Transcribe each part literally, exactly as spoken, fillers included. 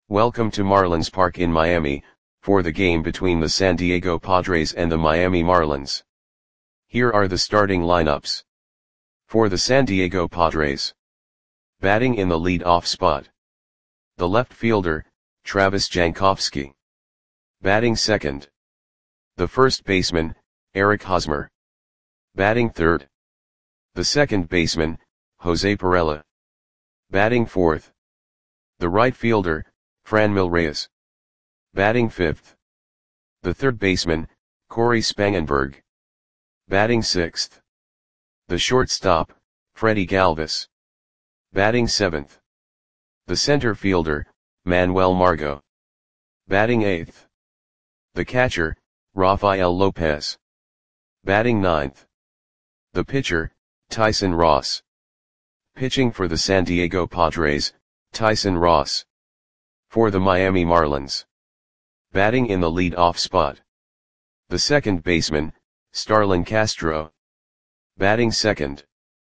Welcome to Marlins Park in Miami, for the game between the San Diego Padres and the Miami Marlins. Here are the starting lineups. For the San Diego Padres. Batting in the lead-off spot. The left fielder, Travis Jankowski. Batting second. The first baseman, Eric Hosmer. Batting third. The second baseman, Jose Pirela. Batting fourth. The right fielder, Franmil Reyes. Batting fifth. The third baseman, Cory Spangenberg. Batting sixth. The shortstop, Freddie Galvis. Batting seventh. The center fielder, Manuel Margot. Batting eighth. The catcher, Rafael Lopez. Batting ninth. The pitcher, Tyson Ross. Pitching for the San Diego Padres, Tyson Ross. For the Miami Marlins. Batting in the lead-off spot. The second baseman, Starlin Castro. Batting second.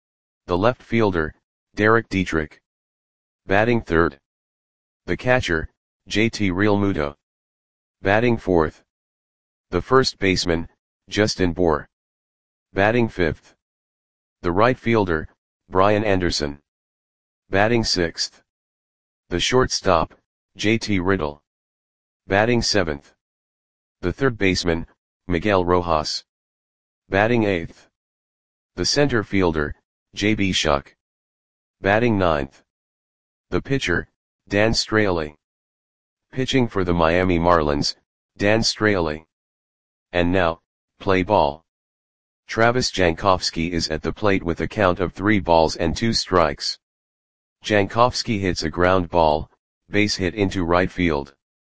The left fielder, Derek Dietrich. Batting third. The catcher, J T Realmuto. Batting fourth. The first baseman, Justin Bour. Batting fifth. The right fielder, Brian Anderson. Batting sixth. The shortstop, J T Riddle. Batting seventh. The third baseman, Miguel Rojas. Batting eighth. The center fielder, J B Shuck. Batting ninth. The pitcher, Dan Straily. Pitching for the Miami Marlins, Dan Straily. And now, play ball. Travis Jankowski is at the plate with a count of three balls and two strikes. Jankowski hits a ground ball, base hit into right field.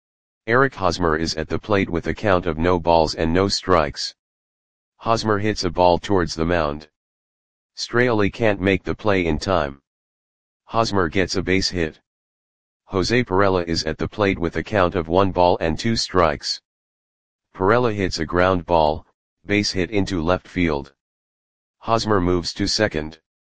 Eric Hosmer is at the plate with a count of no balls and no strikes. Hosmer hits a ball towards the mound. Straily can't make the play in time. Hosmer gets a base hit. Jose Pirela is at the plate with a count of one ball and two strikes. Pirela hits a ground ball, base hit into left field. Hosmer moves to second.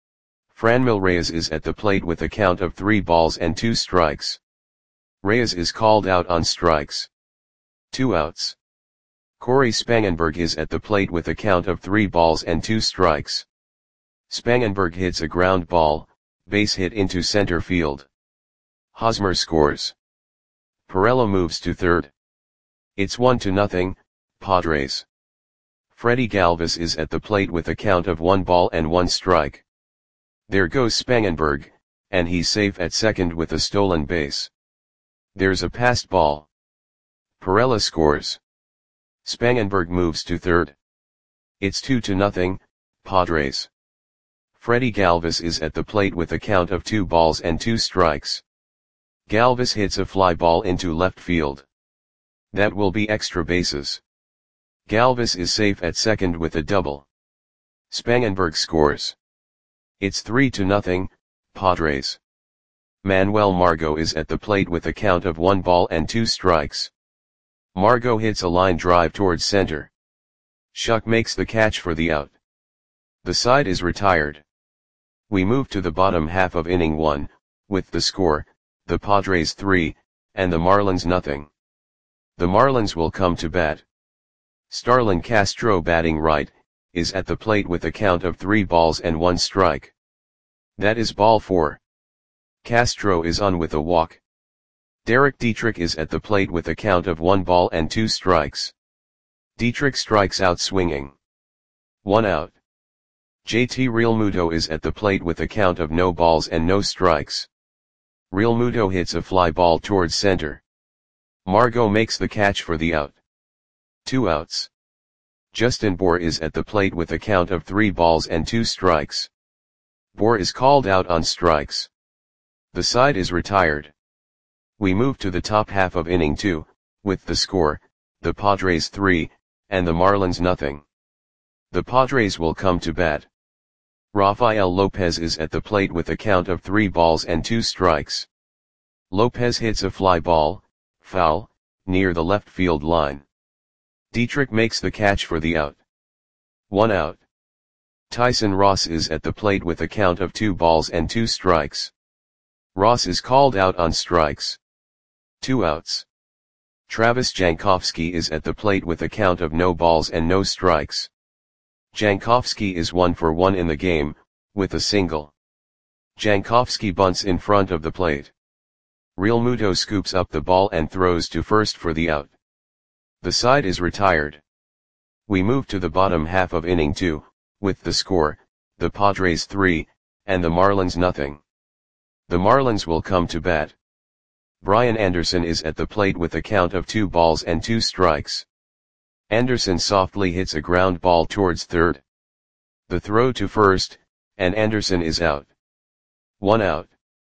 Franmil Reyes is at the plate with a count of three balls and two strikes. Reyes is called out on strikes. Two outs. Cory Spangenberg is at the plate with a count of three balls and two strikes. Spangenberg hits a ground ball, base hit into center field. Hosmer scores. Pirela moves to third. It's one to nothing, Padres. Freddie Galvis is at the plate with a count of one ball and one strike. There goes Spangenberg, and he's safe at second with a stolen base. There's a passed ball. Pirela scores. Spangenberg moves to third. It's two to nothing, Padres. Freddie Galvis is at the plate with a count of two balls and two strikes. Galvis hits a fly ball into left field. That will be extra bases. Galvis is safe at second with a double. Spangenberg scores. It's three to nothing, Padres. Manuel Margot is at the plate with a count of one ball and two strikes. Margot hits a line drive towards center. Shuck makes the catch for the out. The side is retired. We move to the bottom half of inning one, with the score, the Padres three, and the Marlins nothing. The Marlins will come to bat. Starlin Castro batting right, is at the plate with a count of three balls and one strike. That is ball four. Castro is on with a walk. Derek Dietrich is at the plate with a count of one ball and two strikes. Dietrich strikes out swinging. One out. J T Realmuto is at the plate with a count of no balls and no strikes. Realmuto hits a fly ball towards center. Margot makes the catch for the out. Two outs. Justin Bour is at the plate with a count of three balls and two strikes. Bour is called out on strikes. The side is retired. We move to the top half of inning two, with the score, the Padres three, and the Marlins nothing. The Padres will come to bat. Rafael Lopez is at the plate with a count of three balls and two strikes. Lopez hits a fly ball, foul, near the left field line. Dietrich makes the catch for the out. One out. Tyson Ross is at the plate with a count of two balls and two strikes. Ross is called out on strikes. Two outs. Travis Jankowski is at the plate with a count of no balls and no strikes. Jankowski is one for one in the game, with a single. Jankowski bunts in front of the plate. Realmuto scoops up the ball and throws to first for the out. The side is retired. We move to the bottom half of inning two, with the score, the Padres three, and the Marlins nothing. The Marlins will come to bat. Brian Anderson is at the plate with a count of two balls and two strikes. Anderson softly hits a ground ball towards third. The throw to first, and Anderson is out. One out.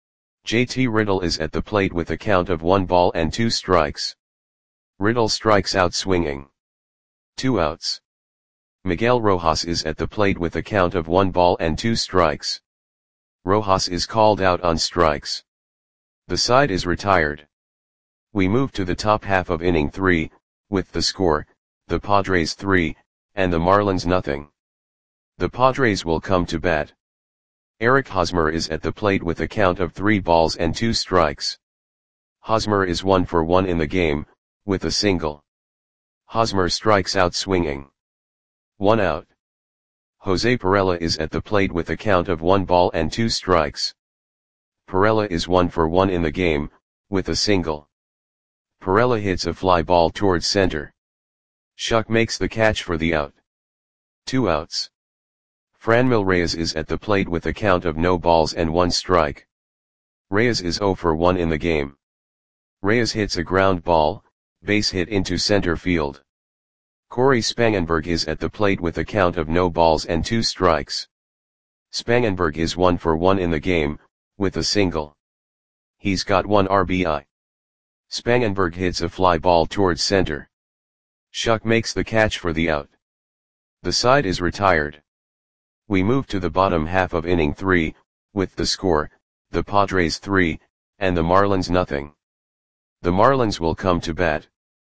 J T Riddle is at the plate with a count of one ball and two strikes. Riddle strikes out swinging. Two outs. Miguel Rojas is at the plate with a count of one ball and two strikes. Rojas is called out on strikes. The side is retired. We move to the top half of inning three, with the score, the Padres three, and the Marlins nothing. The Padres will come to bat. Eric Hosmer is at the plate with a count of three balls and two strikes. Hosmer is one for one in the game, with a single. Hosmer strikes out swinging. One out. Jose Pirela is at the plate with a count of one ball and two strikes. Pirela is one for one in the game, with a single. Pirela hits a fly ball towards center. Shuck makes the catch for the out. Two outs. Franmil Reyes is at the plate with a count of no balls and one strike. Reyes is zero for one in the game. Reyes hits a ground ball, base hit into center field. Corey Spangenberg is at the plate with a count of no balls and two strikes. Spangenberg is one for one in the game, with a single. He's got one R B I. Spangenberg hits a fly ball towards center. Shuck makes the catch for the out. The side is retired. We move to the bottom half of inning three, with the score, the Padres three, and the Marlins nothing. The Marlins will come to bat.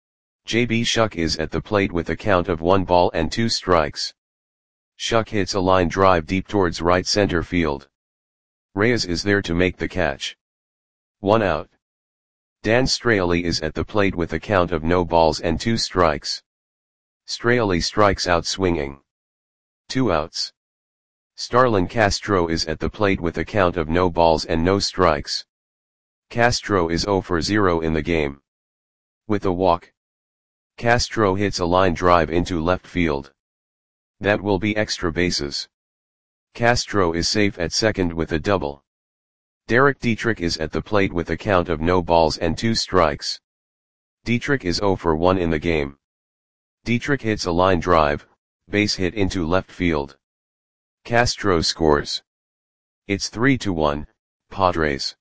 J B Shuck is at the plate with a count of one ball and two strikes. Shuck hits a line drive deep towards right center field. Reyes is there to make the catch. One out. Dan Straily is at the plate with a count of no balls and two strikes. Straily strikes out swinging. Two outs. Starlin Castro is at the plate with a count of no balls and no strikes. Castro is zero for zero in the game. With a walk. Castro hits a line drive into left field. That will be extra bases. Castro is safe at second with a double. Derek Dietrich is at the plate with a count of no balls and two strikes. Dietrich is zero for one in the game. Dietrich hits a line drive, base hit into left field. Castro scores. It's three to one, Padres.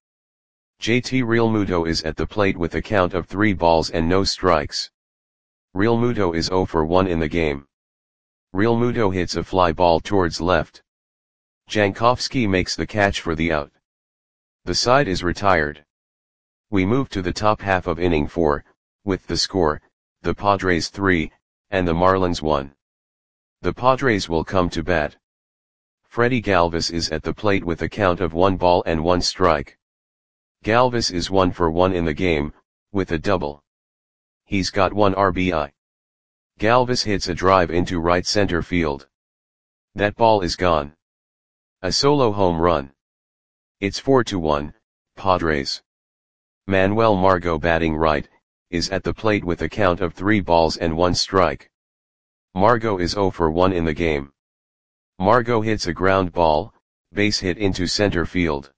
J T Realmuto is at the plate with a count of three balls and no strikes. Realmuto is zero for one in the game. Realmuto hits a fly ball towards left. Jankowski makes the catch for the out. The side is retired. We move to the top half of inning four, with the score, the Padres three, and the Marlins one. The Padres will come to bat. Freddie Galvis is at the plate with a count of one ball and one strike. Galvis is one for one in the game, with a double. He's got one R B I. Galvis hits a drive into right center field. That ball is gone. A solo home run. It's four to one, Padres. Manuel Margot batting right, is at the plate with a count of three balls and one strike. Margot is zero for one in the game. Margot hits a ground ball, base hit into center field.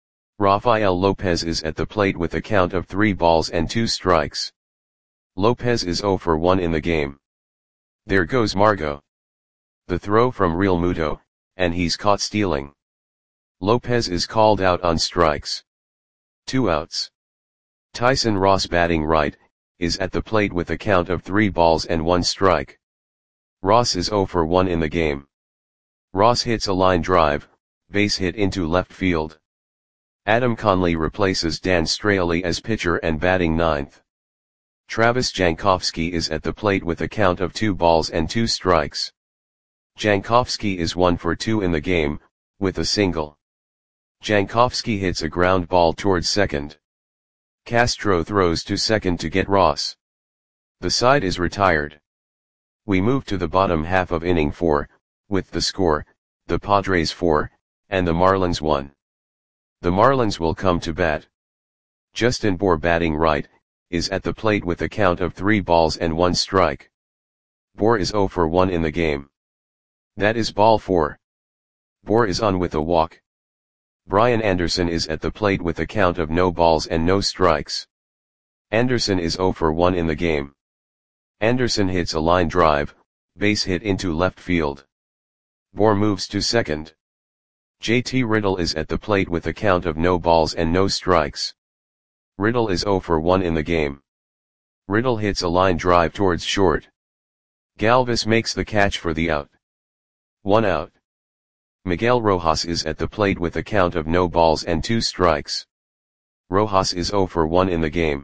Rafael Lopez is at the plate with a count of three balls and two strikes. Lopez is zero for one in the game. There goes Margot. The throw from Realmuto, and he's caught stealing. Lopez is called out on strikes. Two outs. Tyson Ross batting right, is at the plate with a count of three balls and one strike. Ross is zero for one in the game. Ross hits a line drive, base hit into left field. Adam Conley replaces Dan Straily as pitcher and batting ninth. Travis Jankowski is at the plate with a count of two balls and two strikes. Jankowski is one for two in the game, with a single. Jankowski hits a ground ball towards second. Castro throws to second to get Ross. The side is retired. We move to the bottom half of inning four, with the score, the Padres four, and the Marlins one. The Marlins will come to bat. Justin Bour, batting right, is at the plate with a count of three balls and one strike. Bour is oh for one in the game. That is ball four. Bour is on with a walk. Brian Anderson is at the plate with a count of no balls and no strikes. Anderson is oh for one in the game. Anderson hits a line drive, base hit into left field. Bour moves to second. J T Riddle is at the plate with a count of no balls and no strikes. Riddle is oh for one in the game. Riddle hits a line drive towards short. Galvis makes the catch for the out. One out. Miguel Rojas is at the plate with a count of no balls and two strikes. Rojas is oh for one in the game.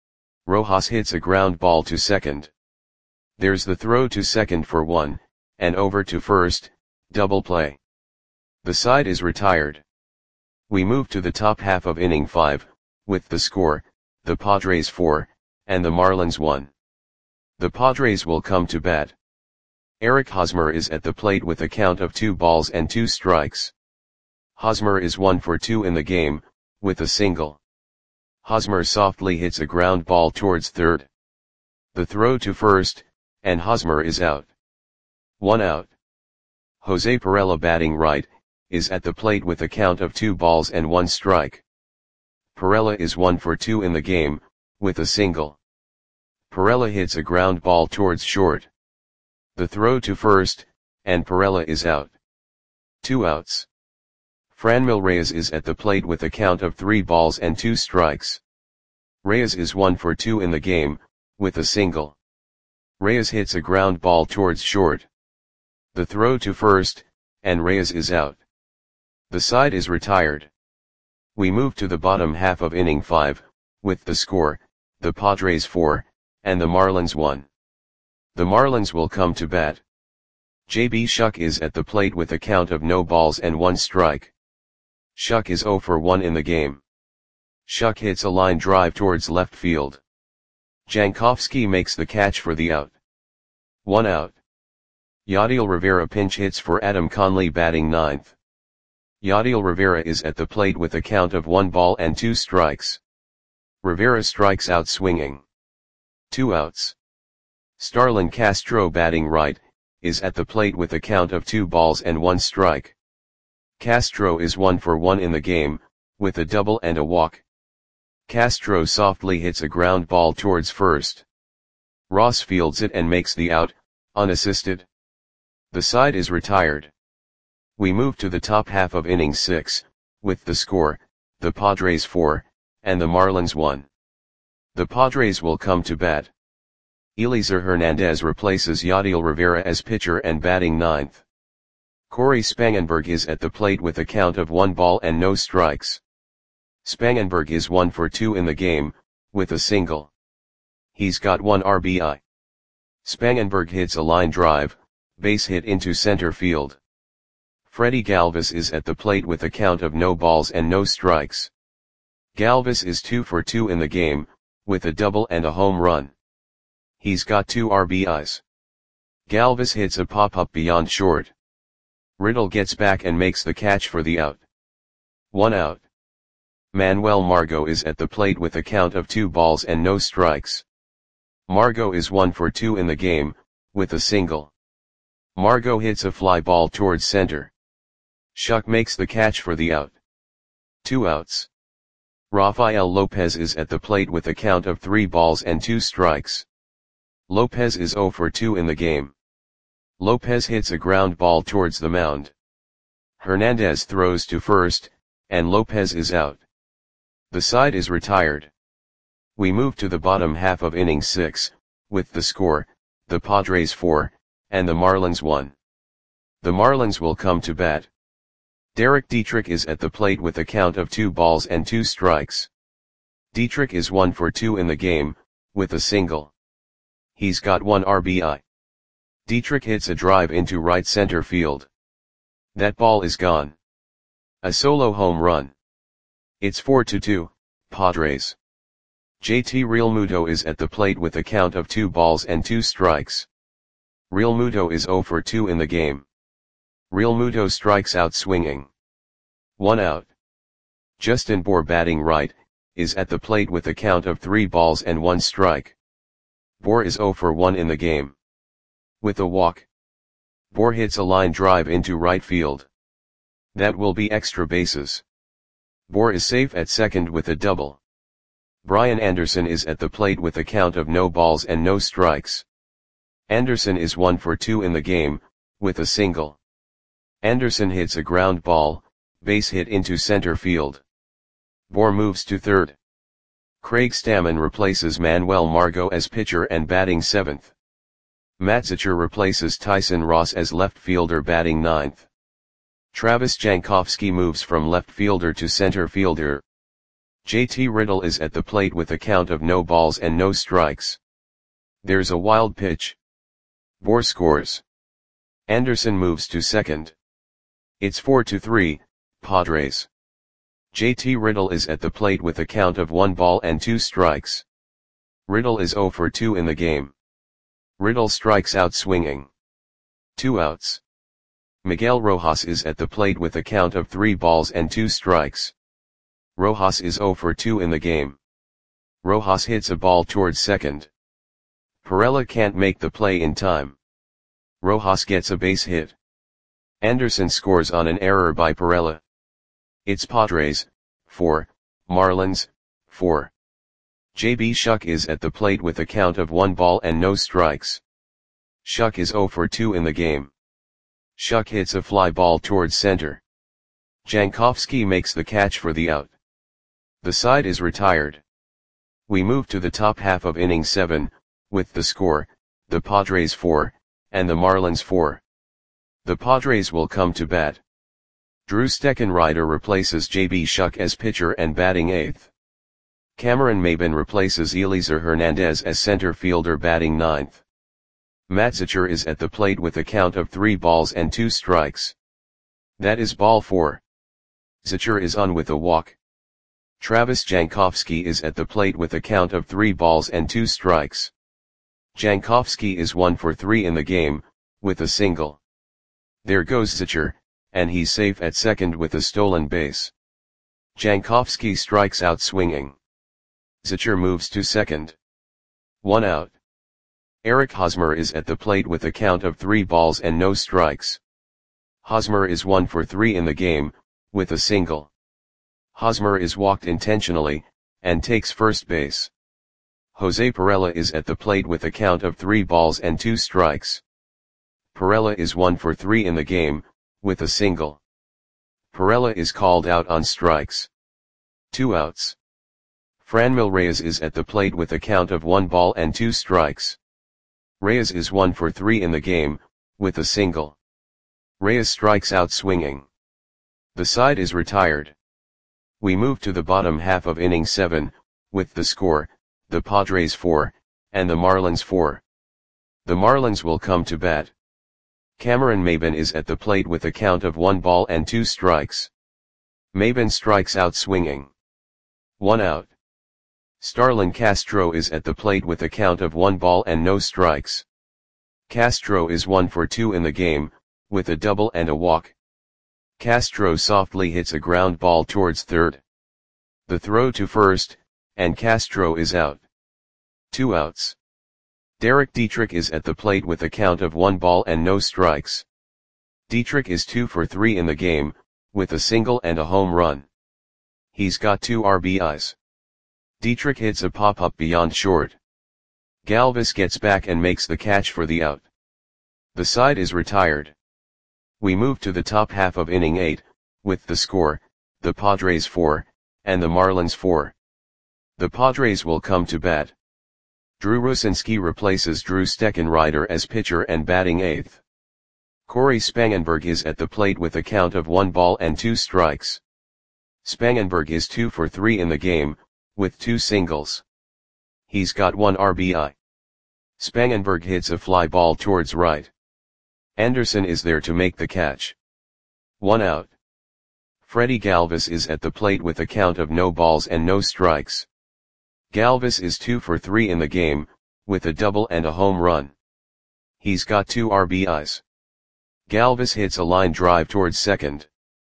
Rojas hits a ground ball to second. There's the throw to second for one, and over to first, double play. The side is retired. We move to the top half of inning five, with the score, the Padres four, and the Marlins one. The Padres will come to bat. Eric Hosmer is at the plate with a count of two balls and two strikes. Hosmer is one for two in the game, with a single. Hosmer softly hits a ground ball towards third. The throw to first, and Hosmer is out. One out. Jose Perella, batting right, is at the plate with a count of two balls and one strike. Perella is one for two in the game, with a single. Perella hits a ground ball towards short. The throw to first, and Perella is out. Two outs. Franmil Reyes is at the plate with a count of three balls and two strikes. Reyes is one for two in the game, with a single. Reyes hits a ground ball towards short. The throw to first, and Reyes is out. The side is retired. We move to the bottom half of inning five, with the score, the Padres four, and the Marlins one. The Marlins will come to bat. J B Shuck is at the plate with a count of no balls and one strike. Shuck is oh for one in the game. Shuck hits a line drive towards left field. Jankowski makes the catch for the out. One out. Yadiel Rivera pinch hits for Adam Conley, batting ninth. Yadiel Rivera is at the plate with a count of one ball and two strikes. Rivera strikes out swinging. Two outs. Starlin Castro, batting right, is at the plate with a count of two balls and one strike. Castro is one for one in the game, with a double and a walk. Castro softly hits a ground ball towards first. Ross fields it and makes the out, unassisted. The side is retired. We move to the top half of inning six, with the score, the Padres four, and the Marlins one. The Padres will come to bat. Eliezer Hernandez replaces Yadiel Rivera as pitcher and batting ninth. Corey Spangenberg is at the plate with a count of one ball and no strikes. Spangenberg is one for two in the game, with a single. He's got one R B I. Spangenberg hits a line drive, base hit into center field. Freddie Galvis is at the plate with a count of no balls and no strikes. Galvis is two for two in the game, with a double and a home run. He's got two R B Is. Galvis hits a pop-up beyond short. Riddle gets back and makes the catch for the out. One out. Manuel Margot is at the plate with a count of two balls and no strikes. Margot is one for two in the game, with a single. Margot hits a fly ball towards center. Shuck makes the catch for the out. Two outs. Rafael Lopez is at the plate with a count of three balls and two strikes. Lopez is oh for two in the game. Lopez hits a ground ball towards the mound. Hernandez throws to first, and Lopez is out. The side is retired. We move to the bottom half of inning six, with the score, the Padres four, and the Marlins one. The Marlins will come to bat. Derek Dietrich is at the plate with a count of two balls and two strikes. Dietrich is one for two in the game, with a single. He's got one R B I. Dietrich hits a drive into right center field. That ball is gone. A solo home run. It's four to two, Padres. J T Realmuto is at the plate with a count of two balls and two strikes. Realmuto is zero for two in the game. Realmuto strikes out swinging. One out. Justin Bour, batting right, is at the plate with a count of three balls and one strike. Bour is zero for one in the game. With a walk, Bour hits a line drive into right field. That will be extra bases. Bour is safe at second with a double. Brian Anderson is at the plate with a count of no balls and no strikes. Anderson is one for two in the game, with a single. Anderson hits a ground ball, base hit into center field. Bour moves to third. Craig Stammen replaces Manuel Margot as pitcher and batting seventh. Matt Zachor replaces Tyson Ross as left fielder, batting ninth. Travis Jankowski moves from left fielder to center fielder. J T Riddle is at the plate with a count of no balls and no strikes. There's a wild pitch. Bour scores. Anderson moves to second. It's four to three, Padres. J T Riddle is at the plate with a count of one ball and two strikes. Riddle is zero for two in the game. Riddle strikes out swinging. Two outs. Miguel Rojas is at the plate with a count of three balls and two strikes. Rojas is zero for two in the game. Rojas hits a ball towards second. Pirela can't make the play in time. Rojas gets a base hit. Anderson scores on an error by Pirela. It's Padres, four, Marlins, four. J B Shuck is at the plate with a count of one ball and no strikes. Shuck is zero for two in the game. Shuck hits a fly ball towards center. Jankowski makes the catch for the out. The side is retired. We move to the top half of inning seven, with the score, the Padres four, and the Marlins four. The Padres will come to bat. Drew Steckenrider replaces J B Shuck as pitcher and batting eighth. Cameron Maybin replaces Eliezer Hernandez as center fielder, batting ninth. Matt Zachor is at the plate with a count of three balls and two strikes. That is ball four. Zachor is on with a walk. Travis Jankowski is at the plate with a count of three balls and two strikes. Jankowski is one for three in the game, with a single. There goes Zachor, and he's safe at second with a stolen base. Jankowski strikes out swinging. Zachor moves to second. One out. Eric Hosmer is at the plate with a count of three balls and no strikes. Hosmer is one for three in the game, with a single. Hosmer is walked intentionally, and takes first base. Jose Pirela is at the plate with a count of three balls and two strikes. Pirela is one for three in the game, with a single. Pirela is called out on strikes. Two outs. Franmil Reyes is at the plate with a count of one ball and two strikes. Reyes is one for three in the game, with a single. Reyes strikes out swinging. The side is retired. We move to the bottom half of inning seven, with the score, the Padres four, and the Marlins four. The Marlins will come to bat. Cameron Maybin is at the plate with a count of one ball and two strikes. Maybin strikes out swinging. One out. Starlin Castro is at the plate with a count of one ball and no strikes. Castro is one for two in the game, with a double and a walk. Castro softly hits a ground ball towards third. The throw to first, and Castro is out. Two outs. Derek Dietrich is at the plate with a count of one ball and no strikes. Dietrich is two for three in the game, with a single and a home run. He's got two R B Is. Dietrich hits a pop-up beyond short. Galvis gets back and makes the catch for the out. The side is retired. We move to the top half of inning eight, with the score, the Padres four, and the Marlins four. The Padres will come to bat. Drew Rucinski replaces Drew Steckenrider as pitcher and batting eighth. Corey Spangenberg is at the plate with a count of one ball and two strikes. Spangenberg is two for three in the game, with two singles. He's got one R B I. Spangenberg hits a fly ball towards right. Anderson is there to make the catch. One out. Freddie Galvis is at the plate with a count of no balls and no strikes. Galvis is two for three in the game, with a double and a home run. He's got two R B Is. Galvis hits a line drive towards second.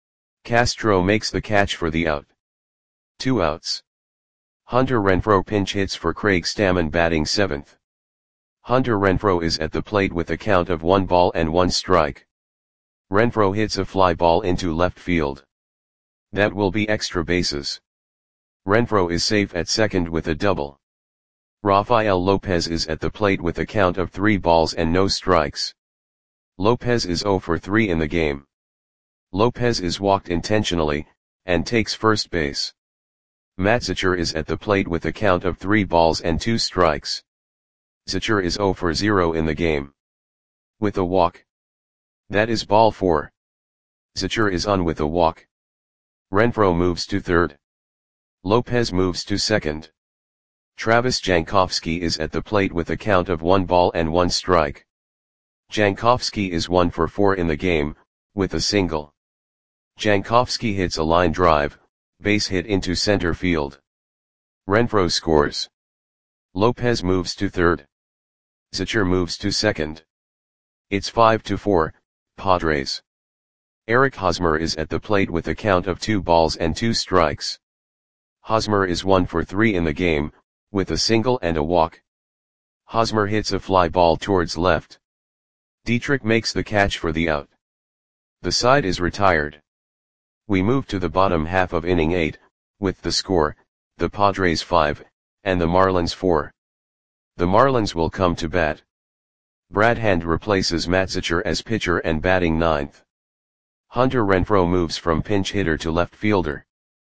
Castro makes the catch for the out. Two outs. Hunter Renfroe pinch hits for Craig Stammen batting seventh. Hunter Renfroe is at the plate with a count of one ball and one strike. Renfroe hits a fly ball into left field. That will be extra bases. Renfroe is safe at second with a double. Rafael Lopez is at the plate with a count of three balls and no strikes. Lopez is zero for three in the game. Lopez is walked intentionally, and takes first base. Matt Zachor is at the plate with a count of three balls and two strikes. Zachor is zero for zero in the game. With a walk. That is ball four. Zachor is on with a walk. Renfroe moves to third. Lopez moves to second. Travis Jankowski is at the plate with a count of one ball and one strike. Jankowski is one for four in the game, with a single. Jankowski hits a line drive, base hit into center field. Renfroe scores. Lopez moves to third. Zachor moves to second. It's five to four, Padres. Eric Hosmer is at the plate with a count of two balls and two strikes. Hosmer is one for three in the game, with a single and a walk. Hosmer hits a fly ball towards left. Dietrich makes the catch for the out. The side is retired. We move to the bottom half of inning eight, with the score, the Padres five, and the Marlins four. The Marlins will come to bat. Brad Hand replaces Matt Zachor as pitcher and batting ninth. Hunter Renfroe moves from pinch hitter to left fielder.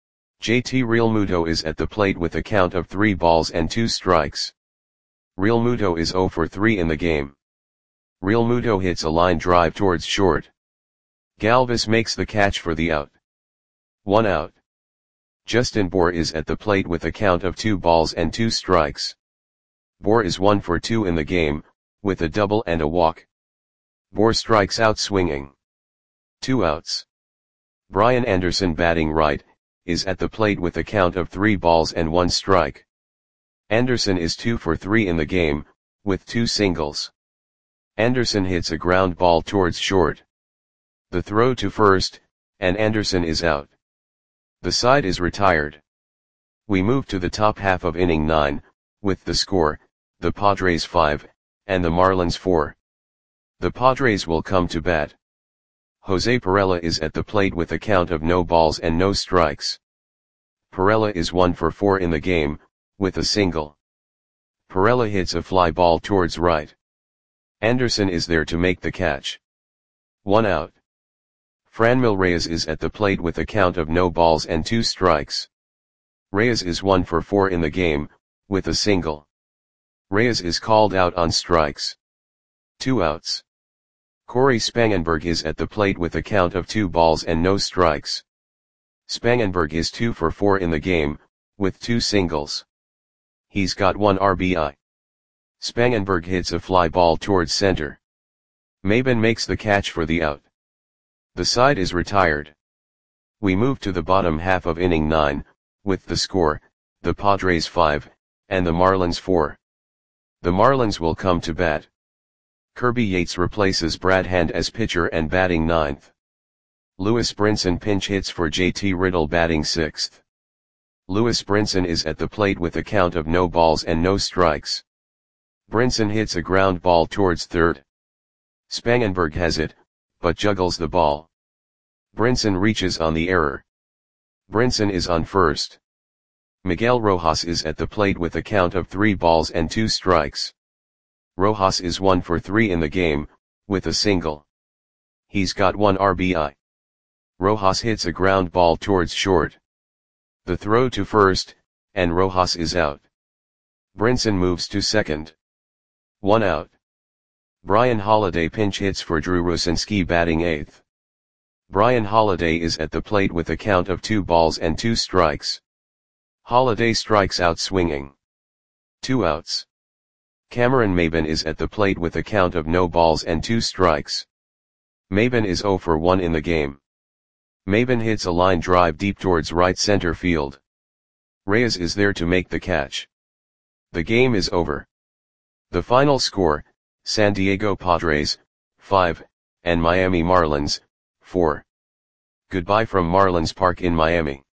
J T Realmuto is at the plate with a count of three balls and two strikes. Realmuto is zero for three in the game. Realmuto hits a line drive towards short. Galvis makes the catch for the out. One out. Justin Bour is at the plate with a count of two balls and two strikes. Bour is one for two in the game, with a double and a walk. Bour strikes out swinging. Two outs. Brian Anderson batting right, is at the plate with a count of three balls and one strike. Anderson is two for three in the game, with two singles. Anderson hits a ground ball towards short. The throw to first, and Anderson is out. The side is retired. We move to the top half of inning nine, with the score, the Padres five, and the Marlins four. The Padres will come to bat. Jose Pirela is at the plate with a count of no balls and no strikes. Pirela is one for four in the game, with a single. Pirela hits a fly ball towards right. Anderson is there to make the catch. One out. Franmil Reyes is at the plate with a count of no balls and two strikes. Reyes is one for four in the game, with a single. Reyes is called out on strikes. Two outs. Corey Spangenberg is at the plate with a count of two balls and no strikes. Spangenberg is two for four in the game, with two singles. He's got one R B I. Spangenberg hits a fly ball towards center. Maben makes the catch for the out. The side is retired. We move to the bottom half of inning nine, with the score, the Padres five, and the Marlins four. The Marlins will come to bat. Kirby Yates replaces Brad Hand as pitcher and batting ninth. Lewis Brinson pinch hits for J T Riddle batting sixth. Lewis Brinson is at the plate with a count of no balls and no strikes. Brinson hits a ground ball towards third. Spangenberg has it, but juggles the ball. Brinson reaches on the error. Brinson is on first. Miguel Rojas is at the plate with a count of three balls and two strikes. Rojas is one for three in the game, with a single. He's got one R B I. Rojas hits a ground ball towards short. The throw to first, and Rojas is out. Brinson moves to second. One out. Brian Holiday pinch hits for Drew Rucinski batting eighth. Brian Holiday is at the plate with a count of two balls and two strikes. Holiday strikes out swinging. Two outs. Cameron Maben is at the plate with a count of no balls and two strikes. Maben is zero for one in the game. Maben hits a line drive deep towards right center field. Reyes is there to make the catch. The game is over. The final score, San Diego Padres, five, and Miami Marlins, four. Goodbye from Marlins Park in Miami.